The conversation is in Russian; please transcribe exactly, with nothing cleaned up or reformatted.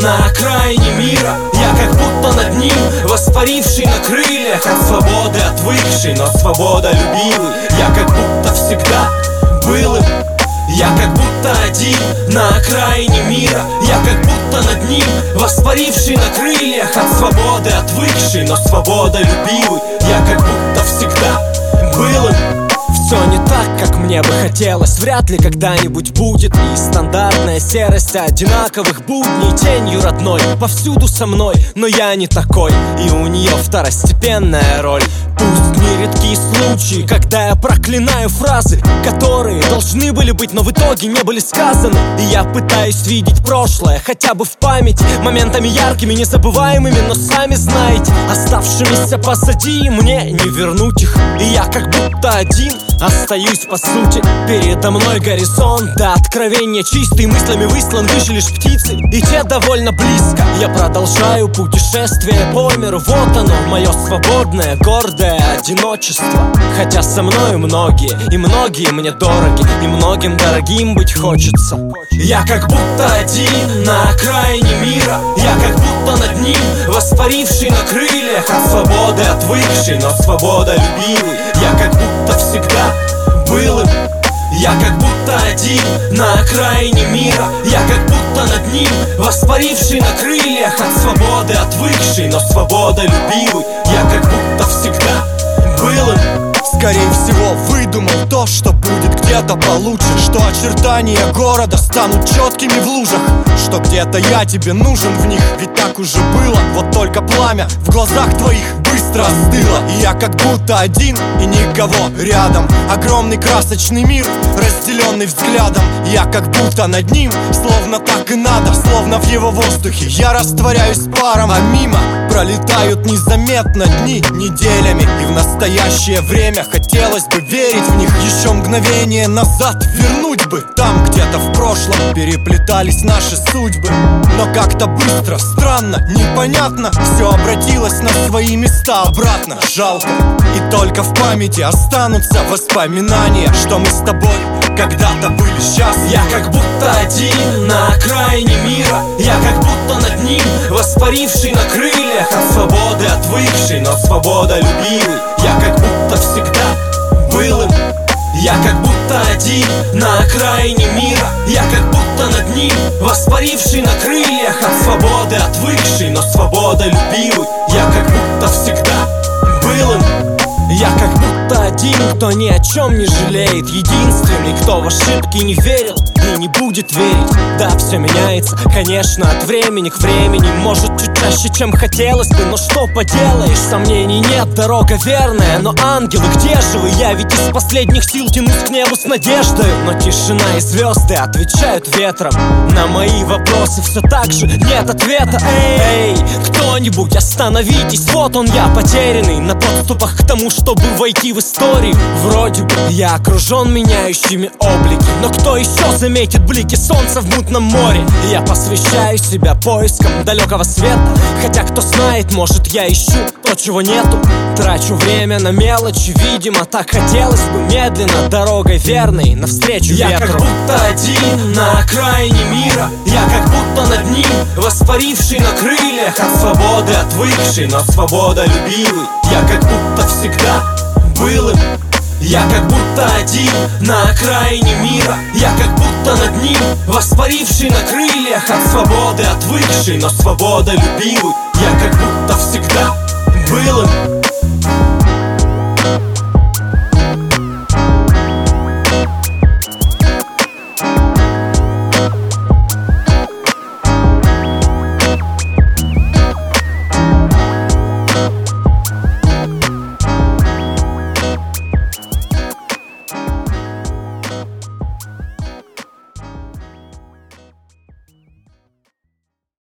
на окраине мира. Я как будто над ним, воспаривший на крыльях, от свободы отвыкший, но свобода любивый. Я как будто всегда был им. Я как будто один на окраине мира. Я как будто над ним, воспаривший на крыльях, от свободы отвыкший, но свобода любивый. Я как будто всегда был им. Все не так, как мне бы хотелось, вряд ли когда-нибудь будет. И стандартная серость одинаковых будней тенью родной повсюду со мной, но я не такой, и у нее второстепенная роль. Пусть нередки случаи, когда я проклинаю фразы, которые должны были быть, но в итоге не были сказаны. И я пытаюсь видеть прошлое, хотя бы в памяти, моментами яркими, незабываемыми, но сами знаете, оставшимися позади, мне не вернуть их. И я как будто один остаюсь по сути. Передо мной горизонт, до откровения чистый, мыслями выслан выше лишь птицы, и те довольно близко. Я продолжаю путешествие по миру, вот оно, мое свободное, гордое одиночество. Хотя со мною многие, и многие мне дороги, и многим дорогим быть хочется. Я как будто один на окраине мира. Я как будто над ним, воспаривший на крыльях, от свободы отвыкший, но свобода любивый. Я как будто всегда был им. Я как будто один на окраине мира. Я как будто над ним, воспаривший на крыльях, от свободы отвыкший, но свобода любивый. Я как будто всегда был им. Скорее всего, выдумал то, что будет где-то получше, что очертания города станут четкими в лужах, что где-то я тебе нужен в них. Ведь так уже было, вот только пламя в глазах твоих быстро остыло. И я как будто один и никого рядом. Огромный красочный мир, разделенный взглядом. Я как будто над ним, словно так и надо, словно в его воздухе я растворяюсь паром, а мимо пролетают незаметно дни неделями. И в настоящее время хотелось бы верить в них. Еще мгновение назад вернуть бы, там где-то в прошлом переплетались наши судьбы. Но как-то быстро, странно, непонятно, все обратилось на свои места обратно. Жалко, и только в памяти останутся воспоминания, что мы с тобой когда-то были счастливы. Я как будто один на окраине мира. Я как будто над ним, воспаривший на крыльях, от свободы отвыкший, но свобода любивый. Я как будто всегда был им. Я как будто один на окраине мира. Я как будто над ним, воспаривший на крыльях, от свободы отвыкший, но свобода любивый. Я как будто всегда был им. Я как будто один, кто ни о чем не жалеет, единственный, кто в ошибки не верил и не будет верить. Да, все меняется, конечно, от времени к времени, может, чуть чаще, чем хотелось бы, но что поделаешь, сомнений нет, дорога верная. Но ангелы, где же вы? Я ведь из последних сил тянусь к небу с надеждой. Но тишина и звезды отвечают ветром на мои вопросы, все так же нет ответа. Эй, эй, кто-нибудь остановитесь, вот он я, потерянный на подступах к тому, чтобы войти в историю. Вроде бы я окружен меняющими облики, но кто еще заметит блики солнца в мутном море? Я посвящаю себя поискам далекого света, хотя кто знает, может я ищу то, чего нету. Трачу время на мелочи, видимо, так хотелось бы медленно, дорогой верной навстречу ветру. Я как будто один на окраине мира. Я как будто над ним, воспаривший на крыльях, от свободы отвыкший, но свобода любивый. Я как будто всегда был им. Я как будто один на окраине мира. Я как будто над ним, воспаривший на крыльях, от свободы отвыкший, но свобода любивый. Я как будто всегда был им.